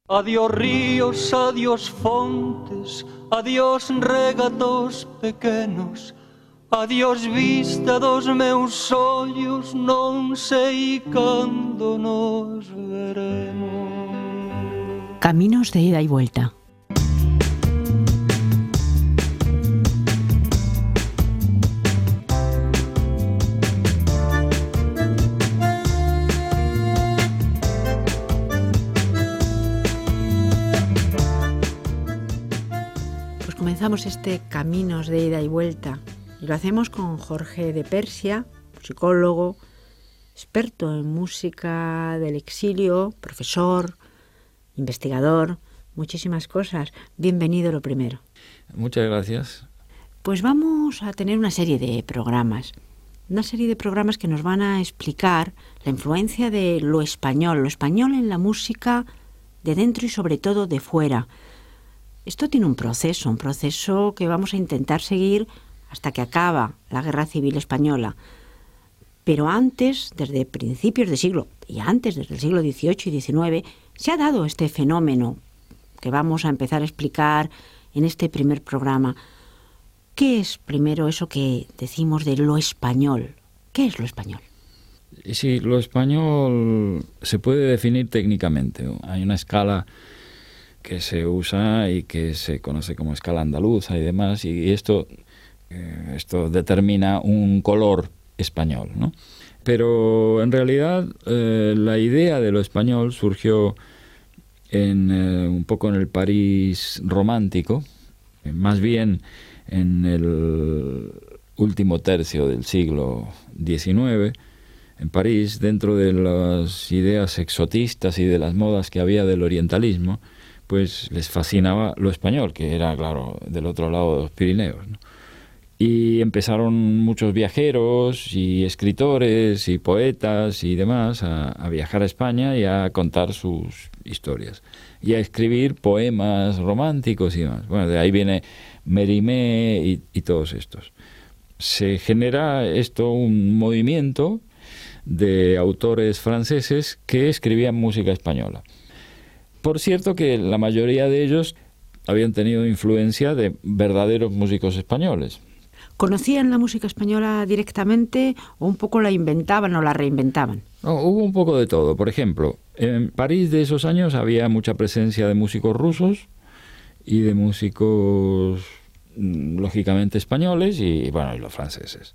Adiós ríos, adiós fontes, adiós regatos pequenos, adiós vista dos meus ollos, non sei cando nos veremos. Caminos de ida y vuelta. Comenzamos este Caminos de ida y vuelta y lo hacemos con Jorge de Persia, psicólogo, experto en música del exilio, profesor, investigador, muchísimas cosas. Bienvenido lo primero. Muchas gracias. Pues vamos a tener una serie de programas que nos van a explicar la influencia de lo español en la música de dentro y sobre todo de fuera. Esto tiene un proceso que vamos a intentar seguir hasta que acaba la Guerra Civil Española. Pero antes, desde principios de siglo, y antes, desde el siglo XVIII y XIX, se ha dado este fenómeno que vamos a empezar a explicar en este primer programa. ¿Qué es primero eso que decimos de lo español? ¿Qué es lo español? Sí, lo español se puede definir técnicamente. Hay una escala que se usa y que se conoce como escala andaluza y demás, y esto determina un color español, ¿no? Pero en realidad la idea de lo español surgió un poco en el París romántico, más bien en el último tercio del siglo XIX, en París, dentro de las ideas exotistas y de las modas que había del orientalismo, pues les fascinaba lo español, que era, claro, del otro lado de los Pirineos, ¿no? Y empezaron muchos viajeros y escritores y poetas y demás a viajar a España y a contar sus historias y a escribir poemas románticos y demás. Bueno, de ahí viene Mérimée y todos estos. Se genera un movimiento de autores franceses que escribían música española. Por cierto que la mayoría de ellos habían tenido influencia de verdaderos músicos españoles. ¿Conocían la música española directamente o un poco la inventaban o la reinventaban? No, hubo un poco de todo. Por ejemplo, en París de esos años había mucha presencia de músicos rusos y de músicos, lógicamente, españoles y los franceses.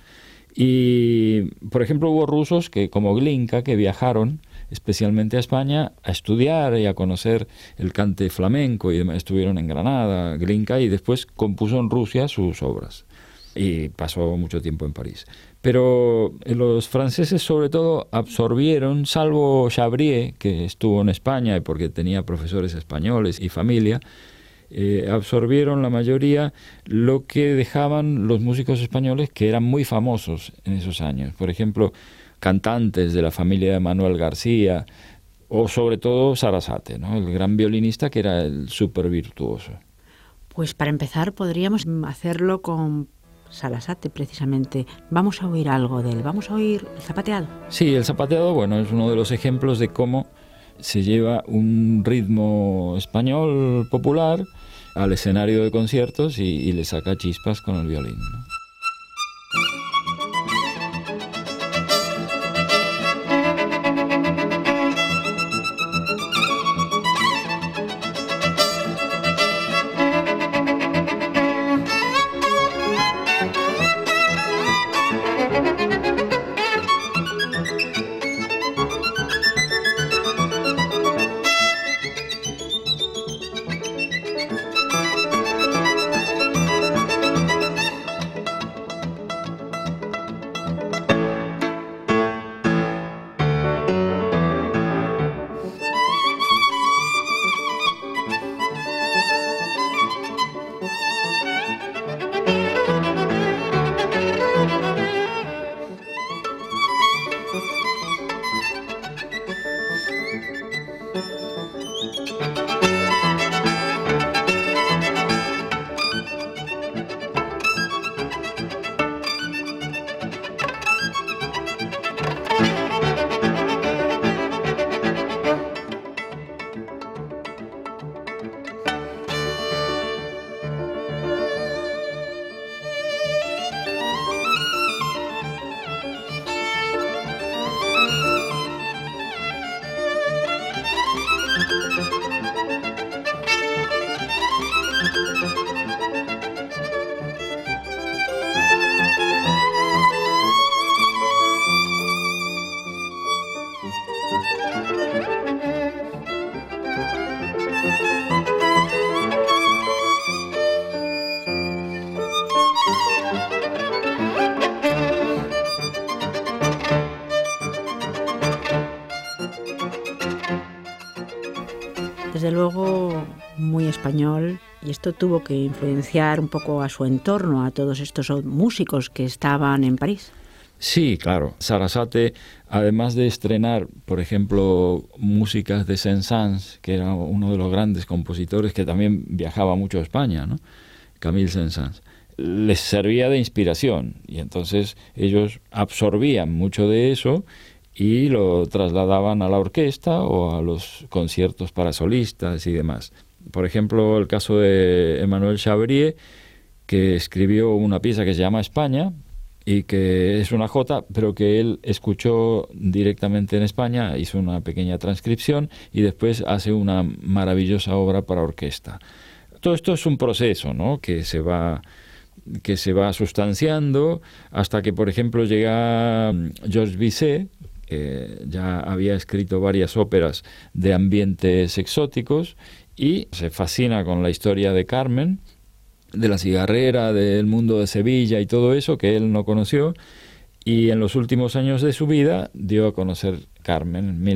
Y, por ejemplo, hubo rusos como Glinka que viajaron especialmente a España a estudiar y a conocer el cante flamenco y demás. Estuvieron en Granada, Glinka, y después compuso en Rusia sus obras y pasó mucho tiempo en París. Pero los franceses sobre todo absorbieron, salvo Chabrier, que estuvo en España porque tenía profesores españoles y familia, absorbieron la mayoría lo que dejaban los músicos españoles que eran muy famosos en esos años. Por ejemplo, cantantes de la familia de Manuel García, o sobre todo Sarasate, ¿no? El gran violinista que era el súper virtuoso. Pues para empezar podríamos hacerlo con Sarasate precisamente. Vamos a oír algo de él, vamos a oír el zapateado. Sí, el zapateado, es uno de los ejemplos de cómo se lleva un ritmo español popular al escenario de conciertos y le saca chispas con el violín, ¿no? desde luego muy español, y esto tuvo que influenciar un poco a su entorno, a todos estos músicos que estaban en París. Sí, claro. Sarasate, además de estrenar, por ejemplo, músicas de Saint-Saëns, que era uno de los grandes compositores que también viajaba mucho a España, ¿no? Camille Saint-Saëns, les servía de inspiración, y entonces ellos absorbían mucho de eso y lo trasladaban a la orquesta o a los conciertos para solistas y demás. Por ejemplo, el caso de Emmanuel Chabrier, que escribió una pieza que se llama España, y que es una jota, pero que él escuchó directamente en España, hizo una pequeña transcripción y después hace una maravillosa obra para orquesta. Todo esto es un proceso, ¿no?, que se va sustanciando hasta que, por ejemplo, llega Georges Bizet, que ya había escrito varias óperas de ambientes exóticos y se fascina con la historia de Carmen, de la cigarrera, del mundo de Sevilla y todo eso que él no conoció, y en los últimos años de su vida dio a conocer Carmen en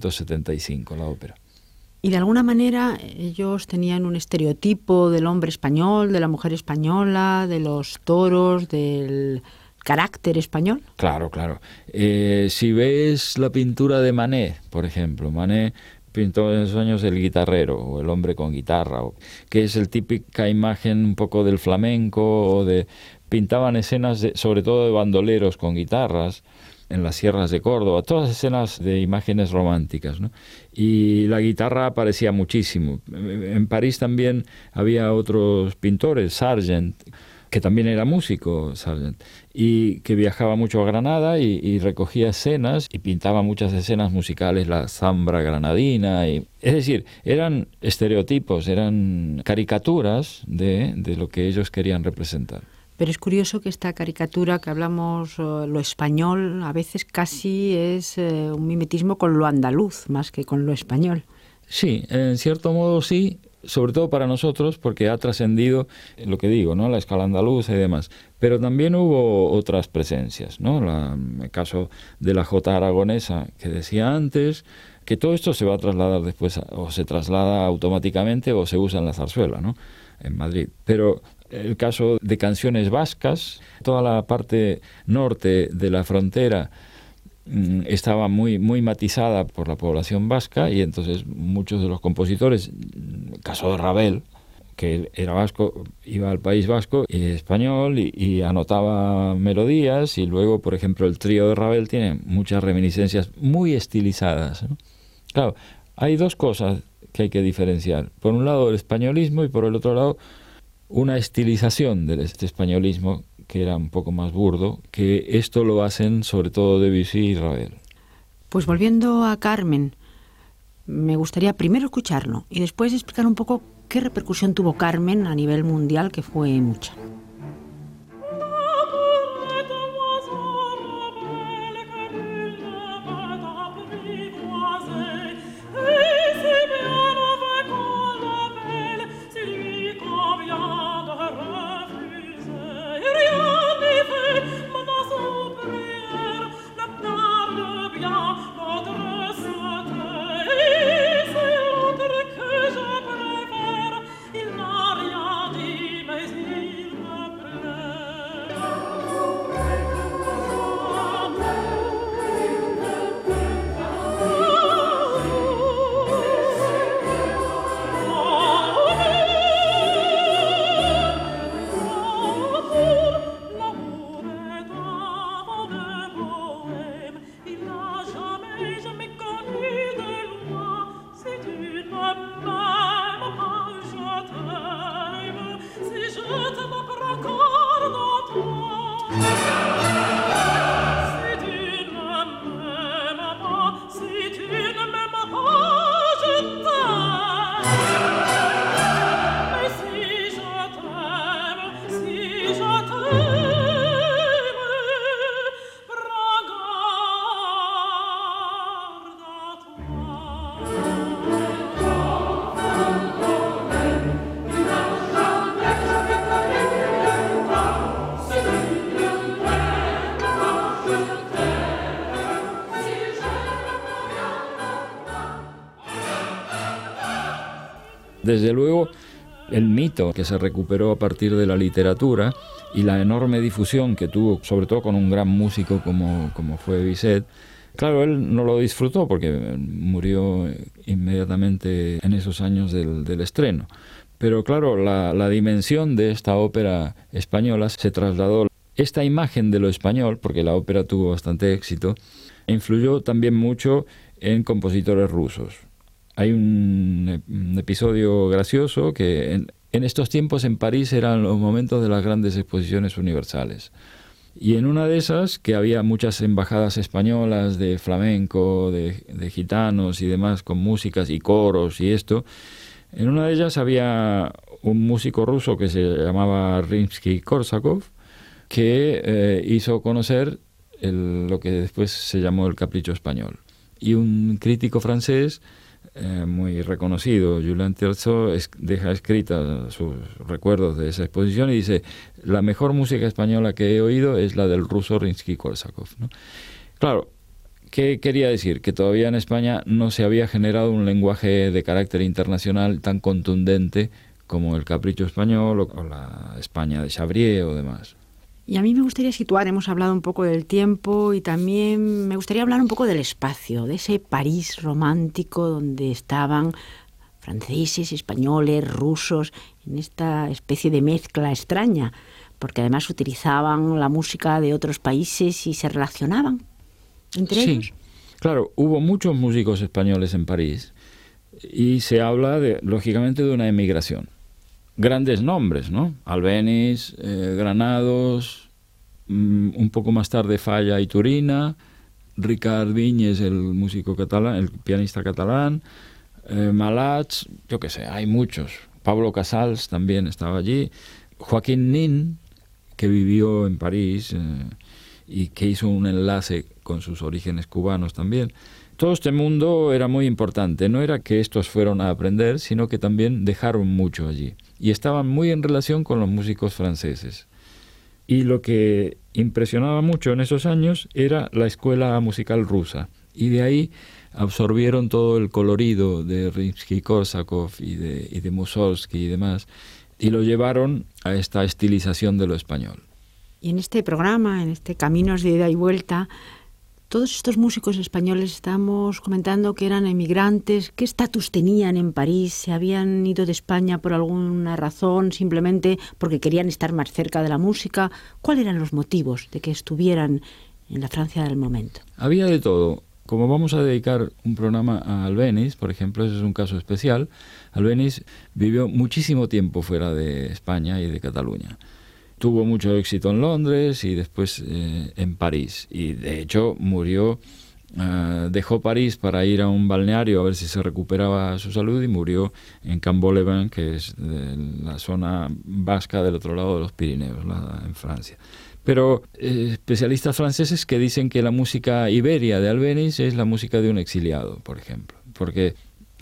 1875, la ópera. Y de alguna manera ellos tenían un estereotipo del hombre español, de la mujer española, de los toros, del carácter español. Claro, claro. Si ves la pintura de Manet, por ejemplo, Manet pintó en esos años el guitarrero o el hombre con guitarra, que es el típica imagen un poco del flamenco, pintaban escenas sobre todo de bandoleros con guitarras en las sierras de Córdoba, todas escenas de imágenes románticas, ¿no? Y la guitarra aparecía muchísimo. En París también había otros pintores, Sargent, que también era músico, Sargent, y que viajaba mucho a Granada y recogía escenas y pintaba muchas escenas musicales, la zambra granadina. Es decir, eran estereotipos, eran caricaturas de lo que ellos querían representar. Pero es curioso que esta caricatura que hablamos, lo español, a veces casi es un mimetismo con lo andaluz, más que con lo español. Sí, en cierto modo sí, sobre todo para nosotros, porque ha trascendido lo que digo, ¿no?, la escala andaluza y demás. Pero también hubo otras presencias, ¿no? El caso de la jota aragonesa que decía antes, que todo esto se va a trasladar después, o se traslada automáticamente o se usa en la zarzuela, ¿no?, en Madrid. Pero el caso de canciones vascas, toda la parte norte de la frontera estaba muy matizada por la población vasca, y entonces muchos de los compositores, el caso de Ravel, que él era vasco, iba al País Vasco y español y anotaba melodías, y luego, por ejemplo, el trío de Ravel tiene muchas reminiscencias muy estilizadas, ¿no? Claro, hay dos cosas que hay que diferenciar. Por un lado el españolismo y por el otro lado una estilización de este españolismo que era un poco más burdo, que esto lo hacen sobre todo Debussy y Ravel. Pues volviendo a Carmen, me gustaría primero escucharlo y después explicar un poco qué repercusión tuvo Carmen a nivel mundial, que fue mucha. Il n'a rien dit, mais il Desde luego, el mito que se recuperó a partir de la literatura y la enorme difusión que tuvo, sobre todo con un gran músico como fue Bizet, claro, él no lo disfrutó porque murió inmediatamente en esos años del estreno. Pero claro, la dimensión de esta ópera española se trasladó. Esta imagen de lo español, porque la ópera tuvo bastante éxito, influyó también mucho en compositores rusos. Hay un episodio gracioso que en estos tiempos en París eran los momentos de las grandes exposiciones universales. Y en una de esas, que había muchas embajadas españolas de flamenco, de gitanos y demás, con músicas y coros y esto, en una de ellas había un músico ruso que se llamaba Rimsky-Korsakov, que hizo conocer lo que después se llamó el Capricho Español. Y un crítico francés muy reconocido, Julien Terzo, deja escritas sus recuerdos de esa exposición y dice: la mejor música española que he oído es la del ruso Rimsky-Korsakov, ¿no? Claro, ¿qué quería decir? Que todavía en España no se había generado un lenguaje de carácter internacional tan contundente como el Capricho Español o la España de Chabrier o demás. Y a mí me gustaría situar, hemos hablado un poco del tiempo y también me gustaría hablar un poco del espacio, de ese París romántico donde estaban franceses, españoles, rusos, en esta especie de mezcla extraña, porque además utilizaban la música de otros países y se relacionaban entre ellos. Claro, hubo muchos músicos españoles en París y se habla, lógicamente, de una emigración. Grandes nombres, ¿no? Albéniz, Granados, un poco más tarde Falla y Turina, Ricard Viñes, el músico catalán, el pianista catalán, Malats, yo qué sé, hay muchos. Pablo Casals también estaba allí. Joaquín Nin, que vivió en París y que hizo un enlace con sus orígenes cubanos también. Todo este mundo era muy importante. No era que estos fueron a aprender, sino que también dejaron mucho allí. Y estaban muy en relación con los músicos franceses. Y lo que impresionaba mucho en esos años era la escuela musical rusa. Y de ahí absorbieron todo el colorido de Rimsky-Korsakov y de Mussorgsky y demás, y lo llevaron a esta estilización de lo español. Y en este programa, en este Caminos de Ida y Vuelta, todos estos músicos españoles estamos comentando que eran emigrantes. ¿Qué estatus tenían en París? ¿Se habían ido de España por alguna razón, simplemente porque querían estar más cerca de la música? ¿Cuáles eran los motivos de que estuvieran en la Francia del momento? Había de todo. Como vamos a dedicar un programa a Albéniz, por ejemplo, ese es un caso especial. Albéniz vivió muchísimo tiempo fuera de España y de Cataluña. Tuvo mucho éxito en Londres y después en París. Y de hecho murió, dejó París para ir a un balneario a ver si se recuperaba su salud y murió en Cambo-les-Bains, que es la zona vasca del otro lado de los Pirineos, en Francia. Pero especialistas franceses que dicen que la música iberia de Albéniz es la música de un exiliado, por ejemplo. Porque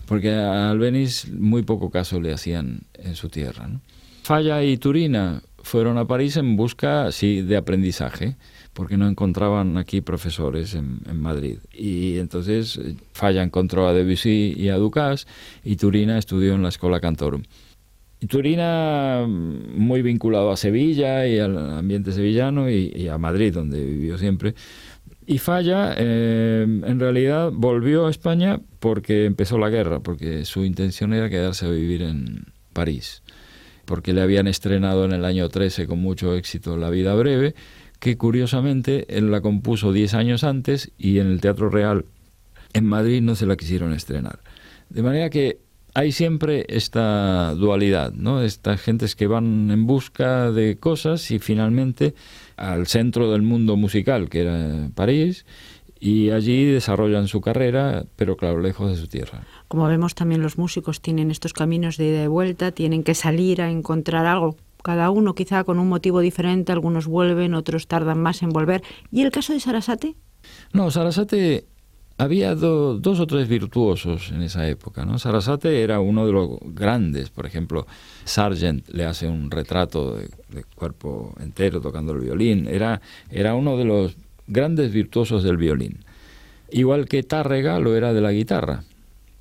a Albéniz muy poco caso le hacían en su tierra, ¿no? Falla y Turina fueron a París en busca, sí, de aprendizaje, porque no encontraban aquí profesores en Madrid. Y entonces Falla encontró a Debussy y a Dukas, y Turina estudió en la Schola Cantorum. Y Turina muy vinculado a Sevilla y al ambiente sevillano y a Madrid, donde vivió siempre. Y Falla, en realidad, volvió a España porque empezó la guerra, porque su intención era quedarse a vivir en París, porque le habían estrenado en el año 13 con mucho éxito La vida breve, que curiosamente él la compuso 10 años antes y en el Teatro Real en Madrid no se la quisieron estrenar. De manera que hay siempre esta dualidad, ¿no? Estas gentes que van en busca de cosas y finalmente al centro del mundo musical, que era París, y allí desarrollan su carrera, pero claro, lejos de su tierra. Como vemos, también los músicos tienen estos caminos de ida y vuelta, tienen que salir a encontrar algo, cada uno quizá con un motivo diferente, algunos vuelven, otros tardan más en volver. ¿Y el caso de Sarasate? No, Sarasate, había dos o tres virtuosos en esa época, ¿no? Sarasate era uno de los grandes, por ejemplo, Sargent le hace un retrato de cuerpo entero tocando el violín, era uno de los grandes virtuosos del violín. Igual que Tárrega lo era de la guitarra.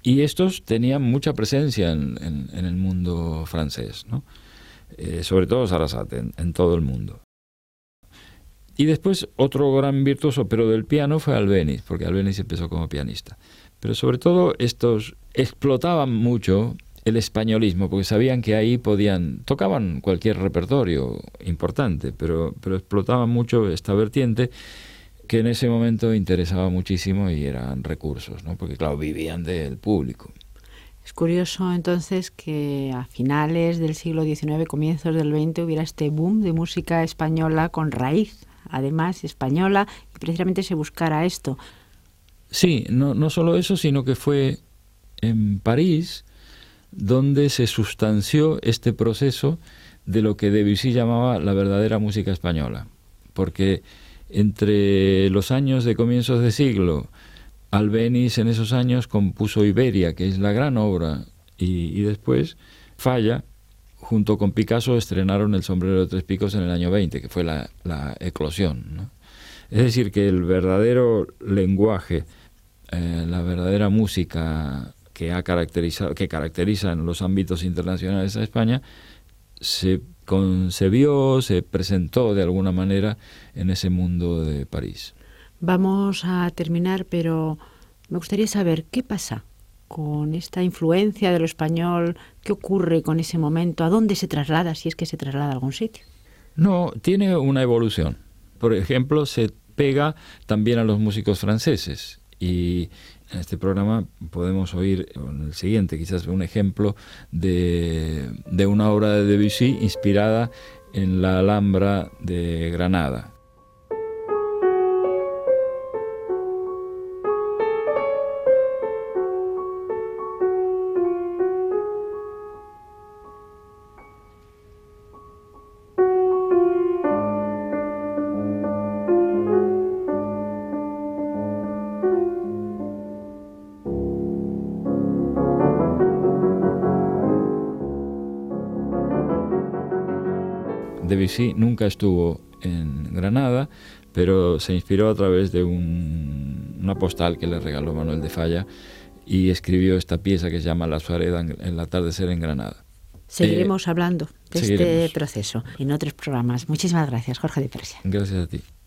Y estos tenían mucha presencia en el mundo francés, ¿no? Sobre todo Sarasate, en todo el mundo. Y después otro gran virtuoso, pero del piano, fue Albéniz, porque Albéniz empezó como pianista. Pero sobre todo estos explotaban mucho el españolismo, porque sabían que ahí tocaban cualquier repertorio importante, pero explotaban mucho esta vertiente que en ese momento interesaba muchísimo y eran recursos, ¿no? Porque claro, vivían del público. Es curioso entonces que a finales del siglo XIX, comienzos del XX, hubiera este boom de música española con raíz, además española, y precisamente se buscara esto. Sí, no solo eso, sino que fue en París donde se sustanció este proceso de lo que Debussy llamaba la verdadera música española. Porque entre los años de comienzos de siglo, Albéniz en esos años compuso Iberia, que es la gran obra, y después Falla, junto con Picasso, estrenaron El sombrero de tres picos en el año 20, que fue la eclosión, ¿no? Es decir, que el verdadero lenguaje, la verdadera música que caracteriza en los ámbitos internacionales a España, se concebió, se presentó de alguna manera en ese mundo de París. Vamos a terminar, pero me gustaría saber qué pasa con esta influencia de lo español, qué ocurre con ese momento, a dónde se traslada, si es que se traslada a algún sitio. No, tiene una evolución. Por ejemplo, se pega también a los músicos franceses. Y en este programa podemos oír, en el siguiente, quizás un ejemplo de una obra de Debussy inspirada en la Alhambra de Granada. Debussy nunca estuvo en Granada, pero se inspiró a través de una postal que le regaló Manuel de Falla y escribió esta pieza que se llama La Suareda en el atardecer en Granada. Seguiremos hablando de este proceso en otros programas. Muchísimas gracias, Jorge de Persia. Gracias a ti.